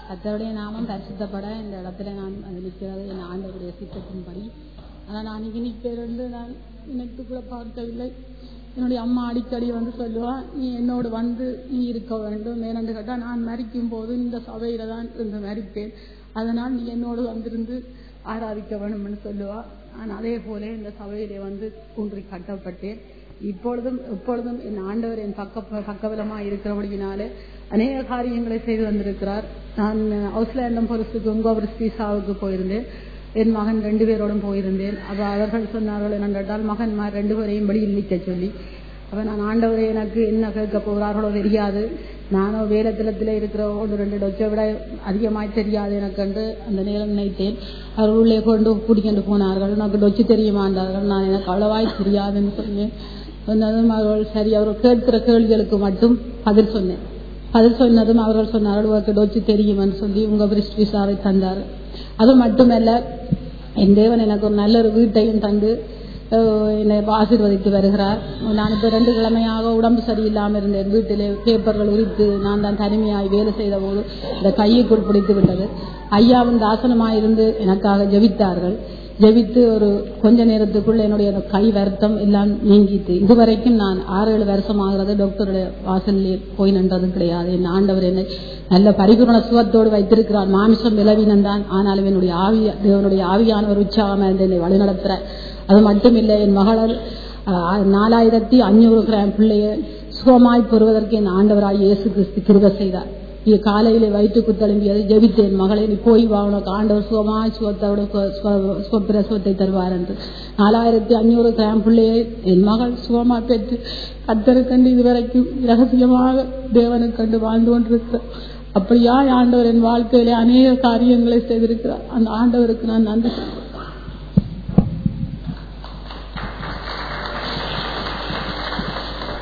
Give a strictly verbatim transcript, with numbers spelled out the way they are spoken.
கர்த்தருடைய நாமம் பரிசுத்தப்பட இந்த இடத்துல நான் அது நிற்கிறது என் ஆண்டவருடைய சித்தத்தின்படி. ஆனால் நான் இங்கே நிற்கிறது நான் நினைத்து கூட பார்க்கவில்லை. என்னுடைய அம்மா அடிக்கடி வந்து சொல்லுவான், நீ என்னோடு வந்து நீ இருக்க வேண்டும். ஏனென்று கேட்டால் நான் மரிக்கும் போது இந்த சபையில தான் இருந்து மரிப்பேன், அதனால் நீ என்னோடு வந்திருந்து ஆராதிக்க வேண்டும்னு சொல்லுவா. நான் அதே போல இந்த சபையிலே வந்து ஊன்றி கட்டப்பட்டேன். இப்பொழுதும் எப்பொழுதும் என் ஆண்டவர் என் பக்க பக்கபலமாக இருக்கிறபடியினாலே அநேக காரியங்களை செய்து வந்திருக்கிறார். நான் அவுஸ்லேண்டம் பொருசுக்கு உங்கோவர் ஸ்ரீசாவுக்கு போயிருந்தேன். என் மகன் ரெண்டு பேரோடும் போயிருந்தேன். அப்போ அவர்கள் சொன்னார்கள் என்னென்றால் மகன்மார் ரெண்டு பேரையும் வெளியில் நிற்க சொல்லி. அப்போ நான் ஆண்டவரை எனக்கு என்ன கேட்க போகிறார்களோ தெரியாது, நானோ வேலத்திலத்தில் இருக்கிற ஒன்று ரெண்டு டொச்சை விட அதிகமாக தெரியாது எனக்கு என்று அந்த நேரம் நினைத்தேன். அவர்கள் உள்ளே கொண்டு கூட்டிக்கொண்டு போனார்கள். எனக்கு டொச்சு தெரியமாண்டார்கள். நான் எனக்கு அவ்வளவாய் தெரியாதுன்னு சொன்னேன். சொன்னதும் அவர்கள் சரி அவர்கள் கேட்கிற கேள்விகளுக்கு மட்டும் பதில் சொன்னேன். பதில் சொன்னதும் அவர்கள் சொன்னார்கள் உங்களுக்கு டொச்சு தெரியும் என்று சொல்லி உங்கள் பிரிஸ்டிசாவை தந்தார். அது மட்டுமல்ல, என் தேவன் எனக்கு ஒரு நல்ல ஒரு வீட்டையும் தந்து என்னை ஆசீர்வதித்து வருகிறார். நான் இப்போ ரெண்டு கிழமையாக உடம்பு சரியில்லாமல் இருந்தேன். வீட்டிலே பேப்பர்கள் உரித்து நான் தான் தனிமையாய் வேலை செய்த போது இந்த கையுக்குள் பிடித்து விட்டது. ஐயாவும் தாசனமாக இருந்து எனக்காக ஜெபித்தார்கள். ஜெபித்து ஒரு கொஞ்ச நேரத்துக்குள்ள என்னுடைய கை வருத்தம் எல்லாம் நீங்கிட்டு இதுவரைக்கும் நான் ஆறு ஏழு வருஷம் ஆகிறது டாக்டருடைய வாசலிலே போய் நின்றதும் கிடையாது. என் ஆண்டவர் என்னை நல்ல பரிபூரண சுகத்தோடு வைத்திருக்கிறார். மாமிசம் விளவினந்தான், ஆனாலும் என்னுடைய ஆவி தேவனுடைய ஆவியான ஒரு உற்சாகமாக இருந்து என்னை வழிநடத்துற. அது மட்டும் இல்லை, என் மகள் நாலாயிரத்தி அஞ்சூறு கிராம் பிள்ளைய சுகமாய் பெறுவதற்கு என் ஆண்டவராய் இயேசு கிறிஸ்து கிருபை செய்தார். காலையிலே வயிற்று குத்தழும்பியது ஜெபித்தேன், மகளை நீ போய் வாங்க ஆண்டவர் சுகமாய் சுகத்தோடு பிரசவத்தை தருவார் என்று. நாலாயிரத்தி அஞ்சூறு கிராம் பிள்ளையை என் மகள் சுகமாக பெற்று கர்த்தருக்கண்டு இதுவரைக்கும் ரகசியமாக தேவனுக்கண்டு வாழ்ந்து கொண்டிருக்கிறார். அப்படியா ஆண்டவர் என் வாழ்க்கையிலே அநேக காரியங்களை செய்திருக்கிறார். அந்த ஆண்டவருக்கு நான் நன்றி